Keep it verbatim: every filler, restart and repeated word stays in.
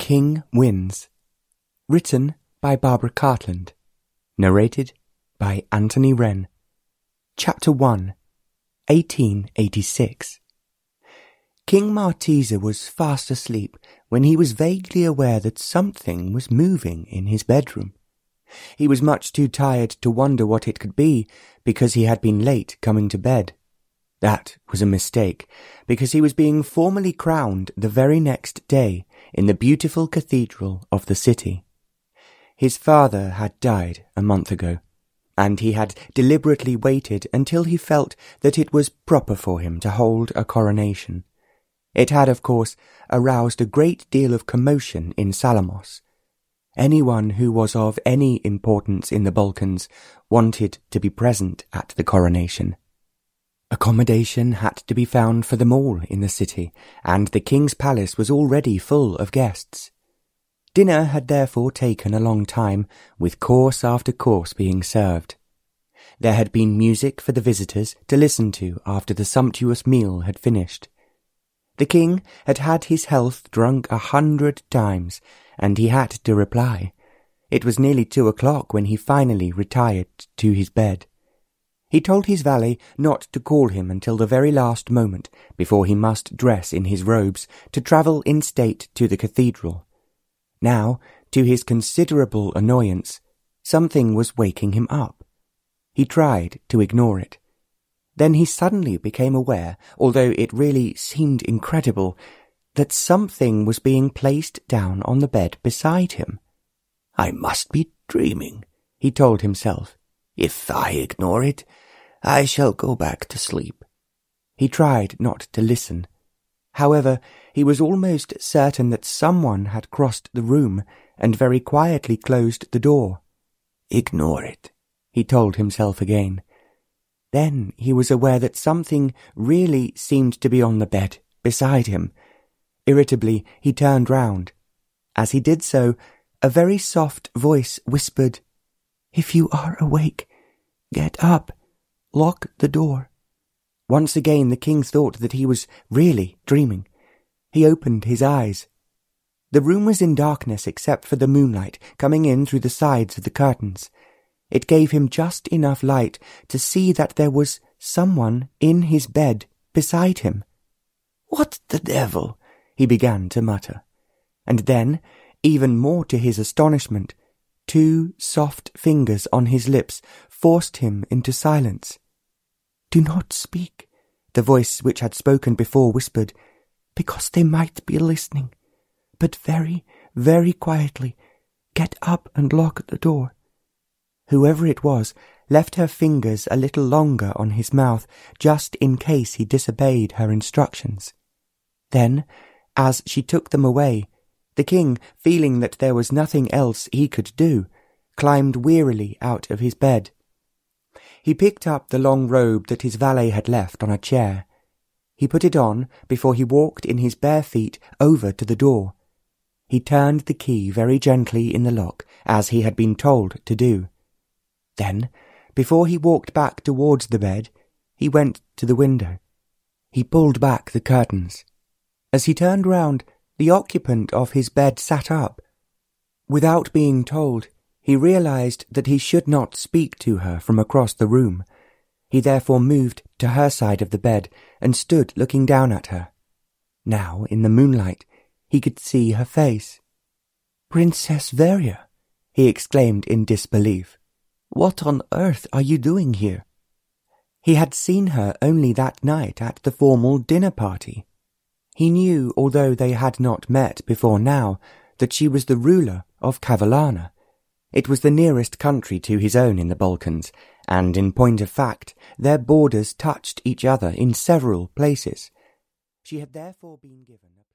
King Wins. Written by Barbara Cartland. Narrated by Anthony Wren. Chapter one. eighteen eighty-six. King Marteza was fast asleep when he was vaguely aware that something was moving in his bedroom. He was much too tired to wonder what it could be, because he had been late coming to bed. That was a mistake, because he was being formally crowned the very next day in the beautiful cathedral of the city. His father had died a month ago, and he had deliberately waited until he felt that it was proper for him to hold a coronation. It had, of course, aroused a great deal of commotion in Salamos. Anyone who was of any importance in the Balkans wanted to be present at the coronation. Accommodation had to be found for them all in the city, and the king's palace was already full of guests. Dinner had therefore taken a long time, with course after course being served. There had been music for the visitors to listen to after the sumptuous meal had finished. The king had had his health drunk a hundred times, and he had to reply. It was nearly two o'clock when he finally retired to his bed. He told his valet not to call him until the very last moment before he must dress in his robes to travel in state to the cathedral. Now, to his considerable annoyance, something was waking him up. He tried to ignore it. Then he suddenly became aware, although it really seemed incredible, that something was being placed down on the bed beside him. "I must be dreaming," he told himself. "If I ignore it, I shall go back to sleep." He tried not to listen. However, he was almost certain that someone had crossed the room and very quietly closed the door. "Ignore it," he told himself again. Then he was aware that something really seemed to be on the bed beside him. Irritably, he turned round. As he did so, a very soft voice whispered, "If you are awake, get up, lock the door." Once again the king thought that he was really dreaming. He opened his eyes. The room was in darkness except for the moonlight coming in through the sides of the curtains. It gave him just enough light to see that there was someone in his bed beside him. "What the devil?" he began to mutter. And then, even more to his astonishment, two soft fingers on his lips forced him into silence. "Do not speak," the voice which had spoken before whispered, "because they might be listening. But very, very quietly, get up and lock the door." Whoever it was left her fingers a little longer on his mouth, just in case he disobeyed her instructions. Then, as she took them away, the king, feeling that there was nothing else he could do, climbed wearily out of his bed. He picked up the long robe that his valet had left on a chair. He put it on before he walked in his bare feet over to the door. He turned the key very gently in the lock, as he had been told to do. Then, before he walked back towards the bed, he went to the window. He pulled back the curtains. As he turned round, the occupant of his bed sat up. Without being told, he realized that he should not speak to her from across the room. He therefore moved to her side of the bed and stood looking down at her. Now, in the moonlight, he could see her face. "Princess Veria," he exclaimed in disbelief. "What on earth are you doing here?" He had seen her only that night at the formal dinner party. He knew, although they had not met before now, that she was the ruler of Kavallana. It was the nearest country to his own in the Balkans, and in point of fact, their borders touched each other in several places. She had therefore been given a